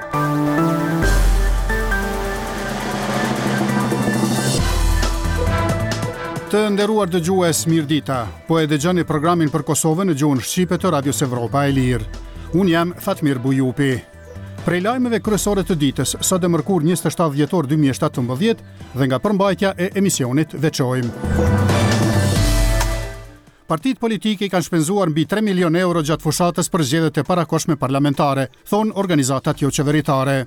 Të nderuar dëgjues, mirëdita. Po e dëgjoni programin për Kosovën në gjuhën shqipe të Radios Evropa e Lirë. Unë jam Fatmir Bujupi. Prej lajmeve kryesore të ditës, sot e mërkur 27 dhjetor 2017 dhe nga përmbajtja e emisionit veçojmë. Partitë politike kanë shpenzuar mbi 3 milion euro gjatë fushatës për zgjedhjet e parakohshme parlamentare, thon organizatat jo qeveritare.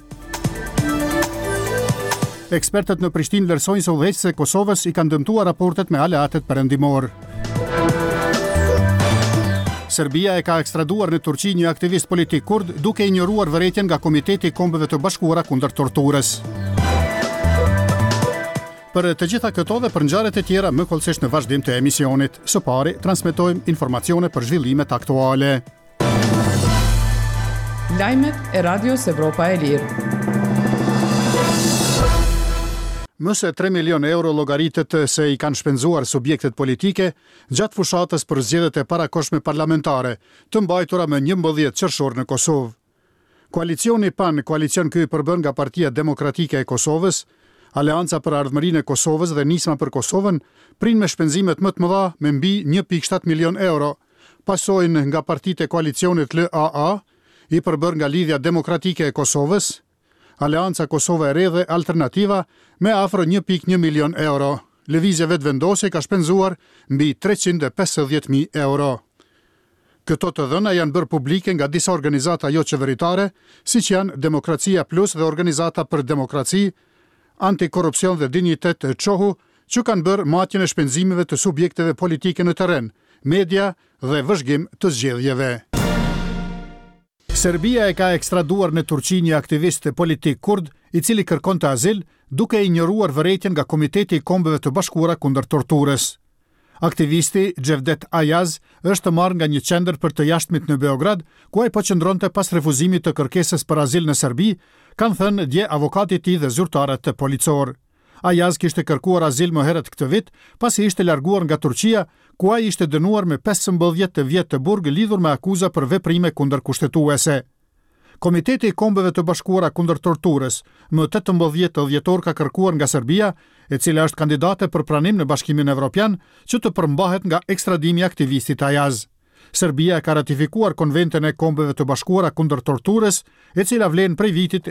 Ekspertët në Prishtinë vlerësojnë se udhëheqësit e Kosovës i kanë dëmtuar raportet me aleatet perëndimor. Serbia e ka ekstraduar në Turqi një aktivist politik kurd duke injoruar vërejtjen nga Komiteti i Kombeve të Bashkuara kundër torturës. Për të gjitha këto dhe për ngjarjet e tjera më kollësisht në vazhdim të emisionit. Së pari transmetojmë informacione për zhvillimet aktuale. Lajmet e Radios Evropa e Lirë. Më se 3 milion euro llogaritet se i kanë shpenzuar subjektet politike gjatë fushatës për zgjedhjet e parakohshme parlamentare, të mbajtura më 11 qershor në Kosovë. Koalicioni PAN, koalicion ky i përbën nga Partia Demokratike e Kosovës, Aleanca për Ardhmërinë e Kosovës dhe Nisma për Kosovën, prin me shpenzimet më të mëdha me mbi 1.7 milion euro, pasojnë nga partitë e koalicionit LAA, i përbër nga Lidhja Demokratike e Kosovës, Aleanca Kosova e Re dhe Alternativa me afro 1.1 milion euro. Lëvizja vetëvendosje ka shpenzuar mbi 350.000 euro. Këto të dhëna janë bërë publike nga disa organizata jo qeveritare, siç janë Demokracia Plus dhe Organizata për Demokraci, Antikorrupsion dhe Dinjitet Çohu, që kanë bërë matjen e shpenzimeve të subjekteve politike në terren, media dhe vëzhgim të zgjedhjeve. Serbia e ka ekstraduar në Turqi një aktivist politik kurd, i cili kërkon të azil, duke injoruar vërejtjen nga Komiteti i Kombeve të Bashkuara kundër torturës. Aktivisti Xhevdet Ayaz është marrë nga një qendër për të jashtëmit në Beograd, ku ai po qëndronte pas refuzimit të kërkesës për azil në Serbi, kanë thënë dje avokati i tij dhe zyrtarët policor. Ayaz kishte kërkuar azil më herët këtë vit, pasi ishte larguar nga Turqia, ku ai ishte dënuar me 15 vjet të burg lidhur me akuza për veprime kundër kushtetuese. Komiteti i Kombeve të Bashkuara kundër torturës, më 18 dhjetor ka kërkuar nga Serbia, e cila është kandidate për pranim në Bashkimin Evropian, që të përmbahet nga ekstradimi i aktivistit Ayaz. Serbia ka ratifikuar Konventin e Kombeve të Bashkuara kundër torturës, e cila vlen prej vitit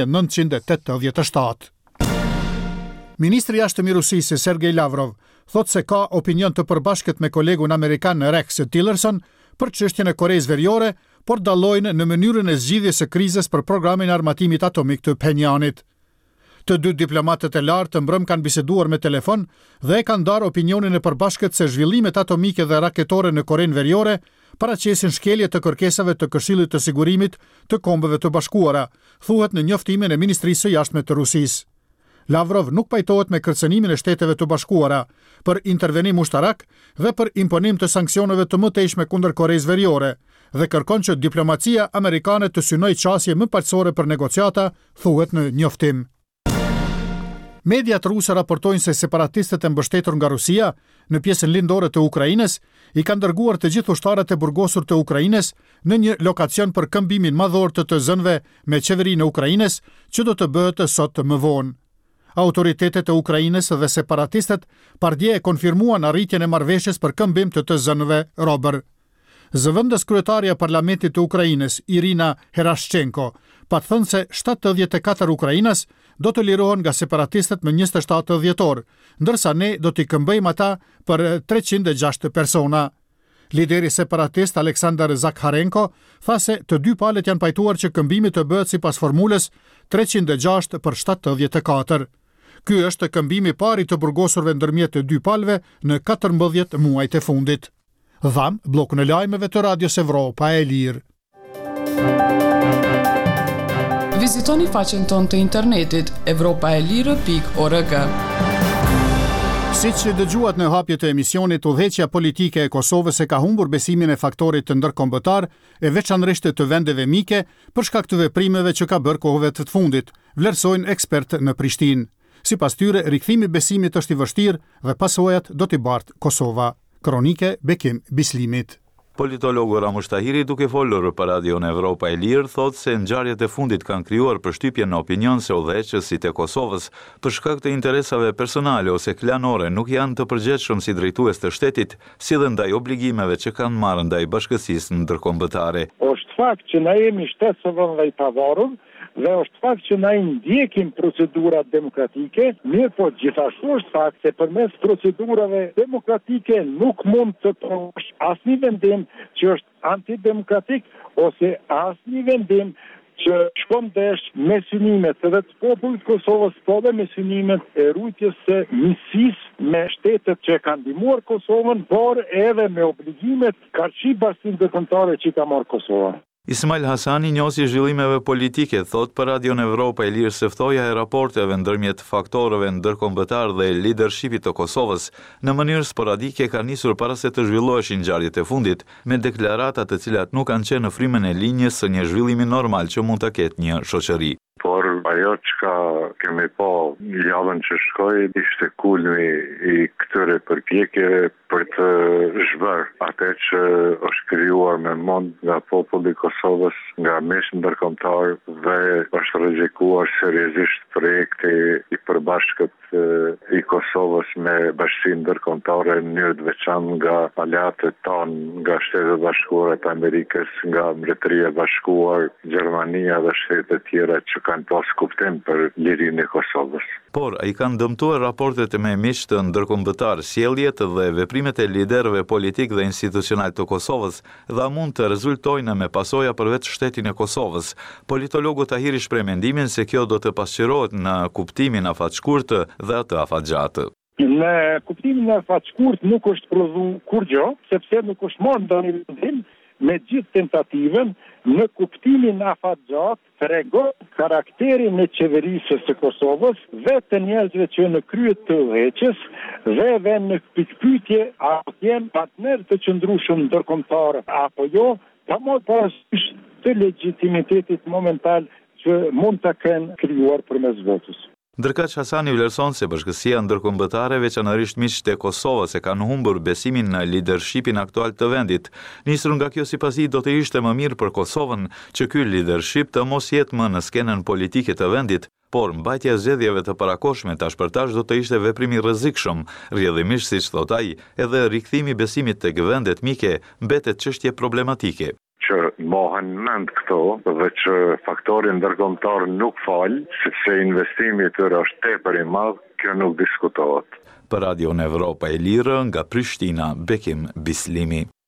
1987. Ministri i Jashtëm i Rusisë Sergej Lavrov thot se ka opinion të përbashkët me kolegun amerikan Rex Tillerson për çështjen e Koreas Veriore, por dallojnë në mënyrën e zgjidhjes së krizës për programin e armatimit atomik të Pjenjanit. Të dy diplomatët e lartë të mbrëm kanë biseduar me telefon dhe e kanë darë opinionin e përbashkët se zhvillimet atomike dhe raketore në Korenë Veriore paraqesin shkelje të kërkesave të Këshillit të Sigurimit të Kombeve të Bashkuara, thuhet në njoftimin e Ministrisë së Jashtme të Rusisë. Lavrov nuk pajtohet me kërcënimin e Shteteve të Bashkuara për intervenim ushtarak dhe për imponim të sanksioneve të mëtejshme kundër Koreas Veriore dhe kërkon që diplomacia amerikane të synojë qasje më paqësore për negociata, thuhet në njoftim. Mediat ruse raportojnë se separatistët e mbështetur nga Rusia në pjesën lindore të Ukrainës i kanë dërguar të gjithë ushtarët e burgosur të Ukrainës në një lokacion për këmbimin madhor të zënëve me qeverinë e Ukrainës, që do të bëhet sot më vonë. Autoritetet e Ukrainës dhe separatistët pardje e konfirmuan arritjen e marrëveshjes për këmbim të zënëve robër. Zëvendës kryetaria e Parlamentit të Ukrainës, Irina Herashchenko, pa thënë se 74 ukrainas do të lirohen nga separatistët më 27 dhjetor, ndërsa ne do t'i këmbëjmë ata për 306 persona. Lideri separatist Aleksandar Zakharenko tha se të dy palët janë pajtuar që këmbimi të bëhet sipas formulës 306 për 74. Ky është këmbimi i parë të burgosurve ndërmjet të dy palëve në 14 muajt e fundit. Dham bllokun e lajmeve të Radios Evropa e Lirë. Vizitoni faqen tonë të internetit evropaelire.org. Siç dëgjuat në hapje të emisionit, udhëheqja politike e Kosovës e ka humbur besimin e faktorit të ndërkombëtar e veçanërisht të vendeve mike për shkak të veprimeve që ka bërë kohëve të fundit, vlerësojnë ekspertë në Prishtinë. Sipas tyre, rikthimi i besimit është i vështirë dhe pasojat do t'i bartë Kosova. Kronike Bekim Bislimit. Politologu Ramush Tahiri, duke folur për Radion Evropa e Lirë, thotë se ngjarjet e fundit kanë krijuar përshtypje në opinion se udhëheqësit e Kosovës, për shkak të interesave personale ose klanore, nuk janë të përgjegjshëm si drejtues të shtetit, si dhe ndaj obligimeve që kanë marrë ndaj bashkësisë ndërkombëtare. Është fakt që na jemi shtet sovran dhe i pavarur, dhe është fakt që na i ndjekim procedurat demokratike, mirë po gjithashtu është fakt se përmes procedurave demokratike nuk mund të provosh asnjë vendim që është antidemokratik ose asnjë vendim që shkon ndesh me synimet edhe të popullit Kosovës, po dhe me synimet e rujtjes së miqësisë me shtetet që kanë ndihmuar Kosovën, por edhe me obligimet karshi bashkësinë ndërkombëtare që ka marrë Kosova. Ismail Hasani, njohësi zhvillimeve politike, thot për Radion Evropa e Lirë se ftoja e raporteve ndërmjet faktorëve ndërkombëtar dhe leadershipit të Kosovës në mënyrë sporadike ka nisur para se të zhvilloheshin ngjarjet e fundit, me deklarata të cilat nuk kanë qenë në frymën e linjës së një zhvillimi normal që mund të ketë një shoqëri. Por ajo çka kemi pa javën që shkoi ishte kulmi i këtyre përpjekjeve për të zhvërë atë që është krijuar me mend nga populli i Kosovës, nga meshi ndërkombëtar dhe është rrezikuar seriozisht projekti i përbashkët i Kosovës me bashkësinë ndërkombëtare në mënyrë të veçantë nga aleatët tanë, nga Shtetet Bashkuara të Amerikës, nga Mbretëria e Bashkuar, Gjermania dhe shtetet tjera që kanë pas kuptim për lirinë e Kosovës. Por ai kanë dëmtuar raportet me miq të ndërkombëtar, sjelljet dhe veprimet e liderëve politik dhe institucional të Kosovës dhe mund të rezultojnë me pasoja për vetë shtetin e Kosovës. Politologu Tahiri shpreh mendimin se kjo do të pasqyrohet në kuptimin afatshkurt dhe atë afatgjatë. Në kuptimin e afatshkurt nuk është prodhuar kur gjë, sepse nuk është marrë ndonjë vendim. Me gjithë tentativën, në kuptimin afatgjat, tregon karakterin e qeverisë së Kosovës dhe të njerëzve që në krye të udhëheqjes dhe në pikpyetje a janë partner të qëndrueshëm ndërkombëtar apo jo, pa marrë parasysh të legitimitetit momental që mund ta kenë krijuar përmes votës. Ndërkaq Hasani vlerëson se bashkësia ndërkombëtare, veçanërisht miqtë e Kosovës, e kanë humbur besimin në leadershipin aktual të vendit. Nisur nga kjo sipasi do të ishte më mirë për Kosovën që ky leadership të mos jetë më në skenën politike të vendit, por mbajtja e zgjedhjeve të parakohshme tash për tash do të ishte veprim i rrezikshëm, rrjedhimisht siç thot ai, edhe rikthimi i besimit tek vendet mike mbetet çështje problematike. Që mohen mend këto dhe që faktori ndërkombëtar nuk fal, sepse investimi i tyre është tepër i madh, kjo nuk diskutohet. Për Radion Evropa e Lirë nga Prishtina, Bekim Bislimi.